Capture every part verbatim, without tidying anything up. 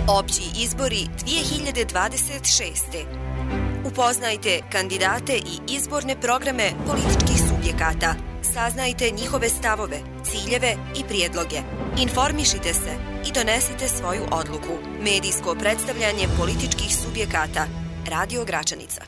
Opći izbori dvije hiljade dvadeset šeste. Upoznajte kandidate i izborne programe političkih subjekata. Saznajte njihove stavove, ciljeve i prijedloge. Informišite se i donesite svoju odluku. Medijsko predstavljanje političkih subjekata. Radio Gračanica.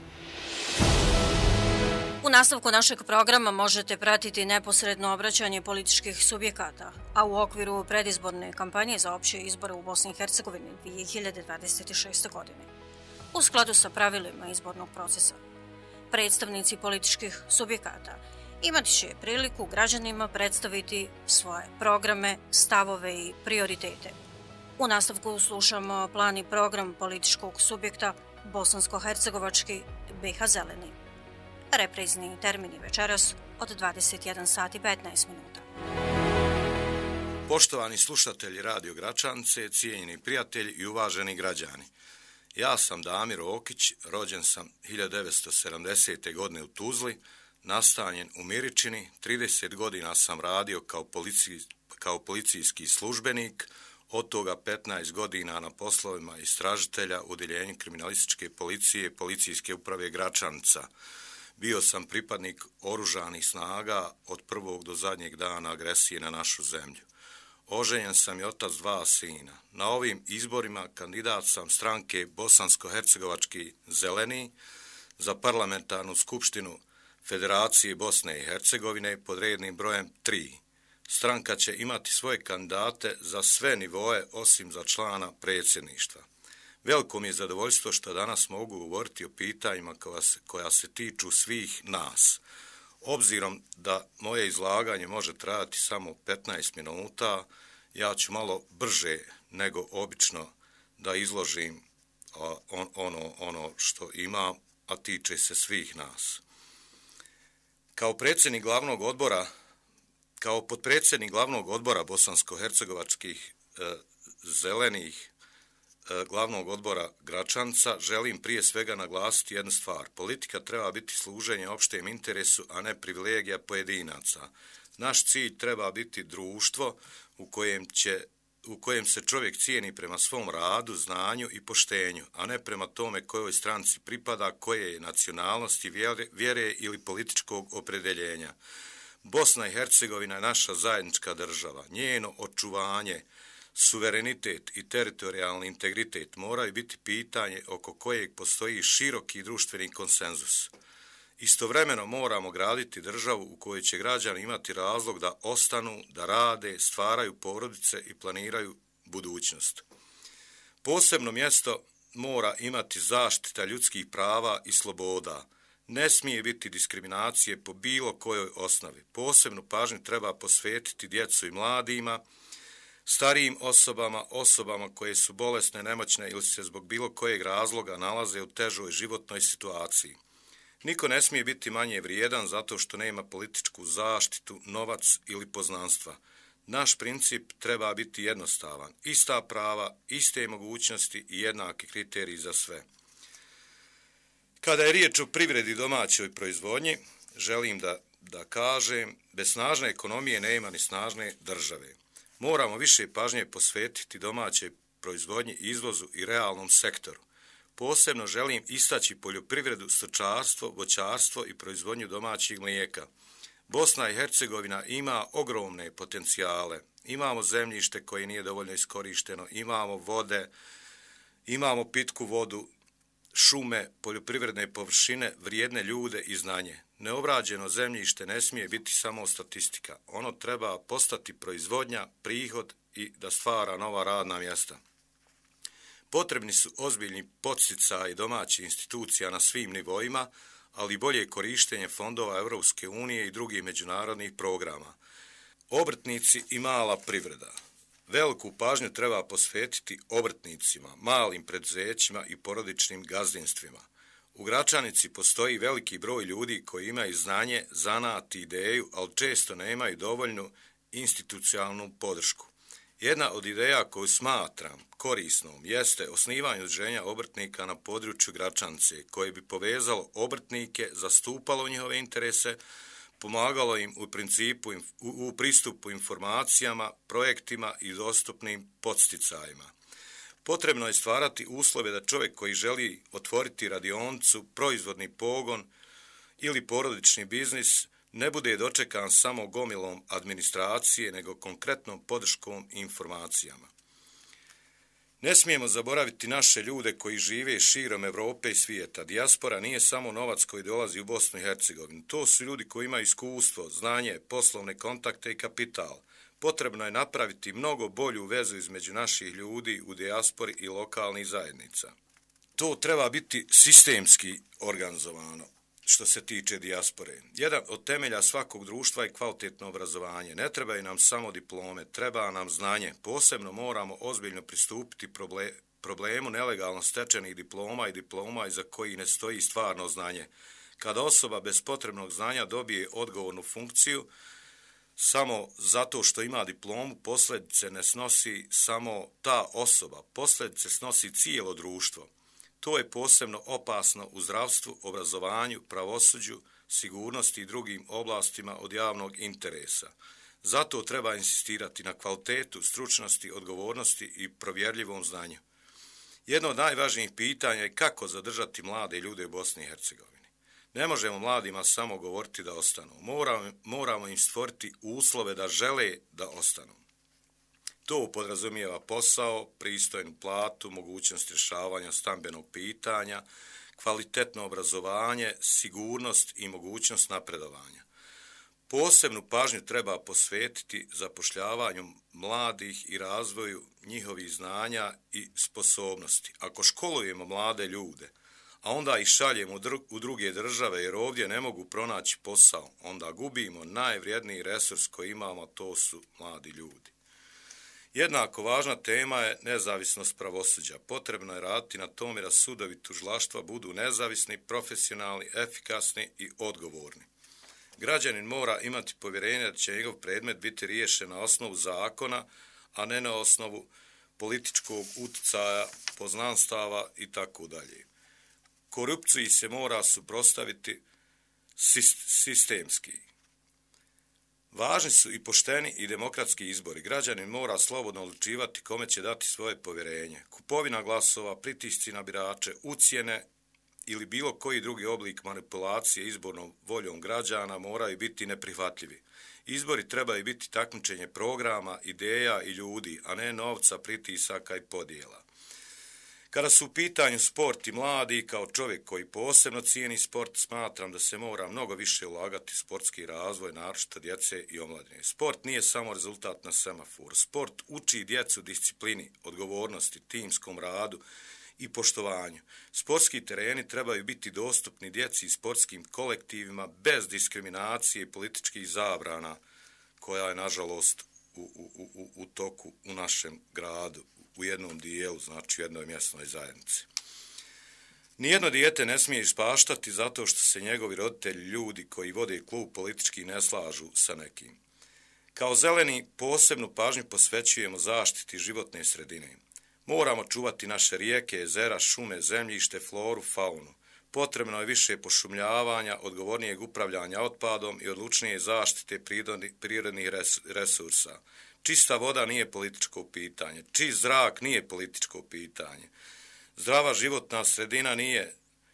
U nastavku našeg programa možete pratiti neposredno obraćanje političkih subjekata, a u okviru predizborne kampanje za opće izbore u Bosni i Hercegovini dvije hiljade dvadeset šeste. godine. U skladu sa pravilima izbornog procesa, predstavnici političkih subjekata imati će priliku građanima predstaviti svoje programe, stavove i prioritete. U nastavku slušamo plan i program političkog subjekta Bosansko-hercegovački B H Zeleni. Reprizni termini večeras od dvadeset jedan sat i petnaest minuta. Poštovani slušatelji Radio Gračance, cijenjeni prijatelji i uvaženi građani. Ja sam Damir Okić, rođen sam hiljadu devetsto sedamdesete. godine u Tuzli, nastanjen u Miričini, trideset godina sam radio kao, polici, kao policijski službenik, od toga petnaest godina na poslovima istražitelja u Odjeljenju kriminalističke policije Policijske uprave Gračanca. Bio sam pripadnik oružanih snaga od prvog do zadnjeg dana agresije na našu zemlju. Oženjen sam i otac dva sina. Na ovim izborima kandidat sam stranke Bosansko-hercegovački Zeleni za parlamentarnu skupštinu Federacije Bosne i Hercegovine pod rednim brojem tri. Stranka će imati svoje kandidate za sve nivoe osim za člana predsjedništva. Veliko mi je zadovoljstvo što danas mogu govoriti o pitanjima koja se, koja se tiču svih nas. Obzirom da moje izlaganje može trajati samo petnaest minuta, ja ću malo brže nego obično da izložim on, ono, ono što imam, a tiče se svih nas. Kao predsjednik glavnog odbora, kao potpredsjednik glavnog odbora bosansko-hercegovačkih e, zelenih glavnog odbora Gračanca želim prije svega naglasiti jednu stvar. Politika treba biti služenje opštem interesu, a ne privilegija pojedinaca. Naš cilj treba biti društvo u kojem će, u kojem se čovjek cijeni prema svom radu, znanju i poštenju, a ne prema tome kojoj stranci pripada, koje je nacionalnosti, vjere, vjere ili političkog opredjeljenja. Bosna i Hercegovina je naša zajednička država. Njeno očuvanje, suverenitet i teritorijalni integritet moraju biti pitanje oko kojeg postoji široki društveni konsenzus. Istovremeno moramo graditi državu u kojoj će građani imati razlog da ostanu, da rade, stvaraju porodice i planiraju budućnost. Posebno mjesto mora imati zaštita ljudskih prava i sloboda. Ne smije biti diskriminacije po bilo kojoj osnovi. Posebnu pažnju treba posvetiti djecu i mladima, starijim osobama, osobama koje su bolesne, nemoćne ili se zbog bilo kojeg razloga nalaze u težoj životnoj situaciji. Niko ne smije biti manje vrijedan zato što nema političku zaštitu, novac ili poznanstva. Naš princip treba biti jednostavan. Ista prava, iste mogućnosti i jednaki kriteriji za sve. Kada je riječ o privredi domaćoj proizvodnji, želim da, da kažem, bez snažne ekonomije nema ni snažne države. Moramo više pažnje posvetiti domaćoj proizvodnji, izvozu i realnom sektoru. Posebno želim istaći poljoprivredu, stočarstvo, voćarstvo i proizvodnju domaćih mlijeka. Bosna i Hercegovina ima ogromne potencijale. Imamo zemljište koje nije dovoljno iskorišteno, imamo vode, imamo pitku vodu, šume, poljoprivredne površine, vrijedne ljude i znanje. Neobrađeno zemljište ne smije biti samo statistika. Ono treba postati proizvodnja, prihod i da stvara nova radna mjesta. Potrebni su ozbiljni podsticaji domaćih institucija na svim nivoima, ali bolje korištenje fondova Europske unije i drugih međunarodnih programa. Obrtnici i mala privreda. Veliku pažnju treba posvetiti obrtnicima, malim preduzećima i porodičnim gazdinstvima. U Gračanici postoji veliki broj ljudi koji imaju znanje, zanat i ideju, ali često nemaju dovoljnu institucionalnu podršku. Jedna od ideja koju smatram korisnom jeste osnivanje udruženja obrtnika na području Gračanice, koje bi povezalo obrtnike, zastupalo njihove interese, pomagalo im u principu u, u pristupu informacijama, projektima i dostupnim podsticajima. Potrebno je stvarati uslove da čovjek koji želi otvoriti radionicu, proizvodni pogon ili porodični biznis ne bude dočekan samo gomilom administracije, nego konkretnom podrškom i informacijama. Ne smijemo zaboraviti naše ljude koji žive širom Europe i svijeta. Dijaspora nije samo novac koji dolazi u Bosnu i Hercegovinu. To su ljudi koji imaju iskustvo, znanje, poslovne kontakte i kapital. Potrebno je napraviti mnogo bolju vezu između naših ljudi u dijaspori i lokalnih zajednica. To treba biti sistemski organizovano što se tiče dijaspore. Jedan od temelja svakog društva je kvalitetno obrazovanje. Ne trebaju nam samo diplome, treba nam znanje. Posebno moramo ozbiljno pristupiti problemu nelegalno stečenih diploma i diploma iza kojih ne stoji stvarno znanje. Kada osoba bez potrebnog znanja dobije odgovornu funkciju, samo zato što ima diplomu, posljedice ne snosi samo ta osoba, posljedice snosi cijelo društvo. To je posebno opasno u zdravstvu, obrazovanju, pravosuđu, sigurnosti i drugim oblastima od javnog interesa. Zato treba insistirati na kvalitetu, stručnosti, odgovornosti i provjerljivom znanju. Jedno od najvažnijih pitanja je kako zadržati mlade ljude u Bosni i Hercegovini. Ne možemo mladima samo govoriti da ostanu. Moramo, moramo im stvoriti uslove da žele da ostanu. To podrazumijeva posao, pristojnu platu, mogućnost rješavanja stambenog pitanja, kvalitetno obrazovanje, sigurnost i mogućnost napredovanja. Posebnu pažnju treba posvetiti zapošljavanju mladih i razvoju njihovih znanja i sposobnosti. Ako školujemo mlade ljude, a onda ih šaljemo u druge države jer ovdje ne mogu pronaći posao, onda gubimo najvrijedniji resurs koji imamo, to su mladi ljudi. Jednako važna tema je nezavisnost pravosuđa. Potrebno je raditi na tome da sudovi tužilaštva budu nezavisni, profesionalni, efikasni i odgovorni. Građanin mora imati povjerenje da će njegov predmet biti riješen na osnovu zakona, a ne na osnovu političkog utjecaja, poznanstava i tako dalje. Korupciji se mora suprotstaviti sistemski. Važni su i pošteni i demokratski izbori. Građanin mora slobodno odlučivati kome će dati svoje povjerenje. Kupovina glasova, pritisci na birače, ucjene ili bilo koji drugi oblik manipulacije izbornom voljom građana moraju biti neprihvatljivi. Izbori trebaju biti takmičenje programa, ideja i ljudi, a ne novca, pritisaka i podjela. Kada su u pitanju sport i mladi, kao čovjek koji posebno cijeni sport, smatram da se mora mnogo više ulagati u sportski razvoj, naročito djece i omladine. Sport nije samo rezultat na semaforu. Sport uči djecu disciplini, odgovornosti, timskom radu i poštovanju. Sportski tereni trebaju biti dostupni djeci i sportskim kolektivima bez diskriminacije i političkih zabrana, koja je, nažalost, u, u, u, u toku u našem gradu, u jednom dijelu, znači u jednoj mjesnoj zajednici. Nijedno dijete ne smije ispaštati zato što se njegovi roditelji, ljudi koji vode klub, politički ne slažu sa nekim. Kao zeleni posebnu pažnju posvećujemo zaštiti životne sredine. Moramo čuvati naše rijeke, jezera, šume, zemljište, floru, faunu. Potrebno je više pošumljavanja, odgovornijeg upravljanja otpadom i odlučnije zaštite prirodnih resursa. Čista voda nije političko pitanje, čist zrak nije političko pitanje. Zdrava životna sredina nije,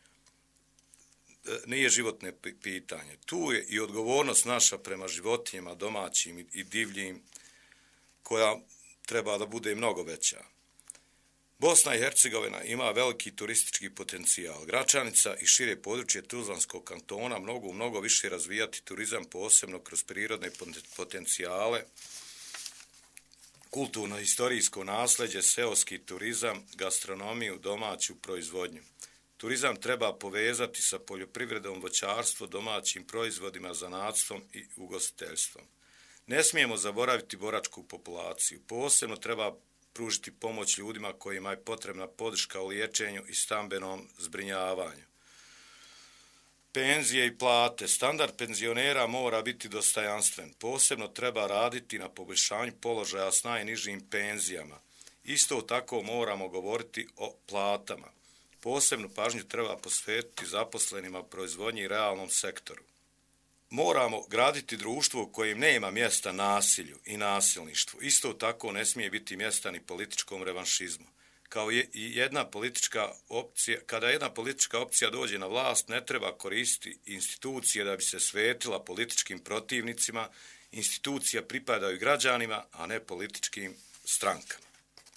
nije životne pitanje. Tu je i odgovornost naša prema životinjama, domaćim i divljim, koja treba da bude mnogo veća. Bosna i Hercegovina ima veliki turistički potencijal. Gračanica i šire područje Tuzlanskog kantona mogu mnogo više razvijati turizam, posebno kroz prirodne potencijale, kulturno-historijsko nasljeđe, seoski turizam, gastronomiju, domaću proizvodnju. Turizam treba povezati sa poljoprivredom, voćarstvom, domaćim proizvodima, zanatstvom i ugostiteljstvom. Ne smijemo zaboraviti boračku populaciju. Posebno treba pružiti pomoć ljudima kojima je potrebna podrška u liječenju i stambenom zbrinjavanju. Penzije i plate. Standard penzionera mora biti dostojanstven. Posebno treba raditi na poboljšanju položaja s najnižim penzijama. Isto tako moramo govoriti o platama. Posebnu pažnju treba posvetiti zaposlenima u proizvodnji i realnom sektoru. Moramo graditi društvo u kojem nema mjesta nasilju i nasilništvu. Isto tako ne smije biti mjesta ni političkom revanšizmu. kao je, jedna politička opcija, kada jedna politička opcija dođe na vlast, ne treba koristiti institucije da bi se svetila političkim protivnicima. Institucija pripadaju građanima, a ne političkim strankama.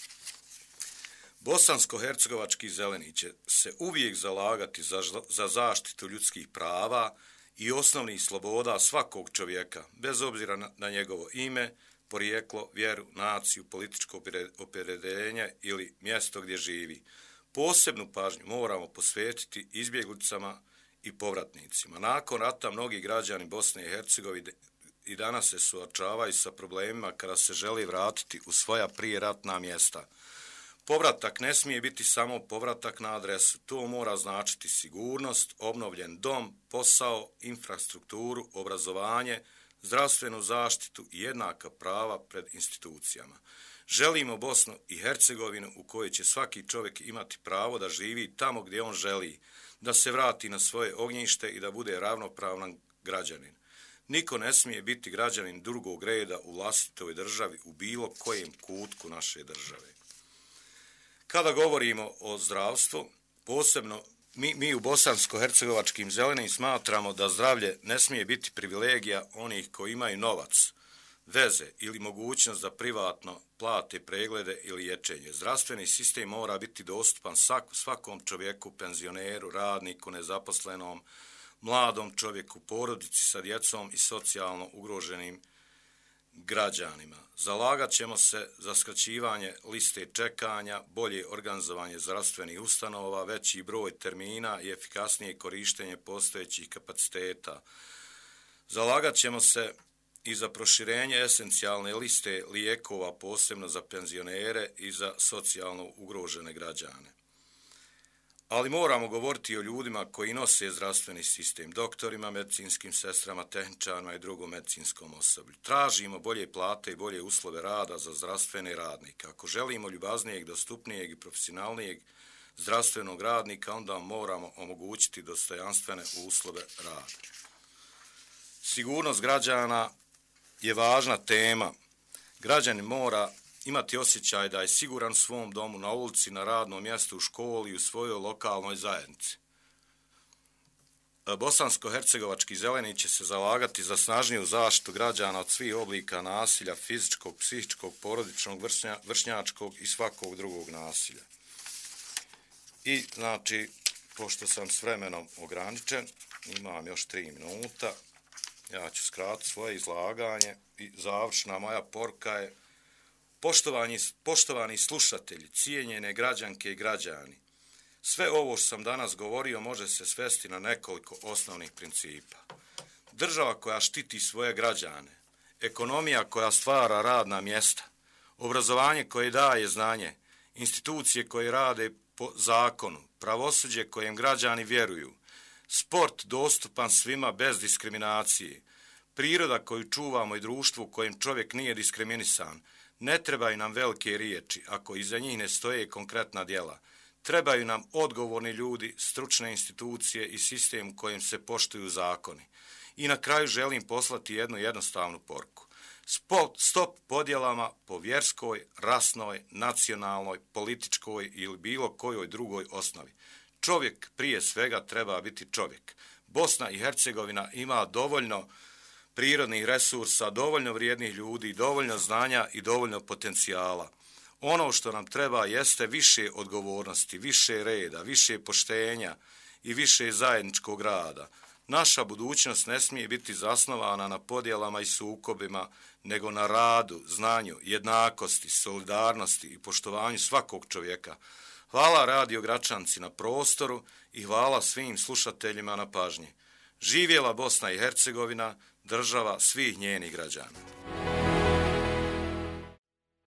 Bosansko-hercegovački zeleni će se uvijek zalagati za, za zaštitu ljudskih prava i osnovnih sloboda svakog čovjeka, bez obzira na, na njegovo ime, porijeklo, vjeru, naciju, političko opredjeljenje ili mjesto gdje živi. Posebnu pažnju moramo posvetiti izbjeglicama i povratnicima. Nakon rata mnogi građani Bosne i Hercegovine i danas se suočavaju sa problemima kada se želi vratiti u svoja prijeratna mjesta. Povratak ne smije biti samo povratak na adresu. To mora značiti sigurnost, obnovljen dom, posao, infrastrukturu, obrazovanje, zdravstvenu zaštitu i jednaka prava pred institucijama. Želimo Bosnu i Hercegovinu u kojoj će svaki čovjek imati pravo da živi tamo gdje on želi, da se vrati na svoje ognjište i da bude ravnopravan građanin. Niko ne smije biti građanin drugog reda u vlastitoj državi u bilo kojem kutku naše države. Kada govorimo o zdravstvu, posebno mi, mi u bosansko-hercegovačkim zelenim smatramo da zdravlje ne smije biti privilegija onih koji imaju novac, veze ili mogućnost da privatno plate preglede ili liječenje. Zdravstveni sistem mora biti dostupan svakom čovjeku, penzioneru, radniku, nezaposlenom, mladom čovjeku, porodici sa djecom i socijalno ugroženim građanima. Zalagat ćemo se za skraćivanje liste čekanja, bolje organizovanje zdravstvenih ustanova, veći broj termina i efikasnije korištenje postojećih kapaciteta. Zalagat ćemo se i za proširenje esencijalne liste lijekova, posebno za penzionere i za socijalno ugrožene građane. Ali moramo govoriti o ljudima koji nose zdravstveni sistem, doktorima, medicinskim sestrama, tehničarima i drugom medicinskom osoblju. Tražimo bolje plate i bolje uslove rada za zdravstvene radnike. Ako želimo ljubaznijeg, dostupnijeg i profesionalnijeg zdravstvenog radnika, onda moramo omogućiti dostojanstvene uslove rada. Sigurnost građana je važna tema. Građanin mora imati osjećaj da je siguran u svom domu, na ulici, na radnom mjestu, u školi i u svojoj lokalnoj zajednici. Bosansko-hercegovački zeleni će se zalagati za snažniju zaštitu građana od svih oblika nasilja, fizičkog, psihičkog, porodičnog, vršnja, vršnjačkog i svakog drugog nasilja. I znači, pošto sam s vremenom ograničen, imam još tri minuta, ja ću skratiti svoje izlaganje i završna moja poruka je: Poštovani, poštovani slušatelji, cijenjene građanke i građani, sve ovo što sam danas govorio može se svesti na nekoliko osnovnih principa. Država koja štiti svoje građane, ekonomija koja stvara radna mjesta, obrazovanje koje daje znanje, institucije koje rade po zakonu, pravosuđe kojem građani vjeruju, sport dostupan svima bez diskriminacije, priroda koju čuvamo i društvo u kojem čovjek nije diskriminisan. Ne trebaju nam velike riječi ako iza njih ne stoje konkretna djela. Trebaju nam odgovorni ljudi, stručne institucije i sistem u kojem se poštuju zakoni. I na kraju želim poslati jednu jednostavnu poruku. Stop podjelama po vjerskoj, rasnoj, nacionalnoj, političkoj ili bilo kojoj drugoj osnovi. Čovjek prije svega treba biti čovjek. Bosna i Hercegovina ima dovoljno prirodnih resursa, dovoljno vrijednih ljudi, dovoljno znanja i dovoljno potencijala. Ono što nam treba jeste više odgovornosti, više reda, više poštenja i više zajedničkog rada. Naša budućnost ne smije biti zasnovana na podjelama i sukobima, nego na radu, znanju, jednakosti, solidarnosti i poštovanju svakog čovjeka. Hvala Radio Gračanci na prostoru i hvala svim slušateljima na pažnji. Živjela Bosna i Hercegovina, država svih njenih građana.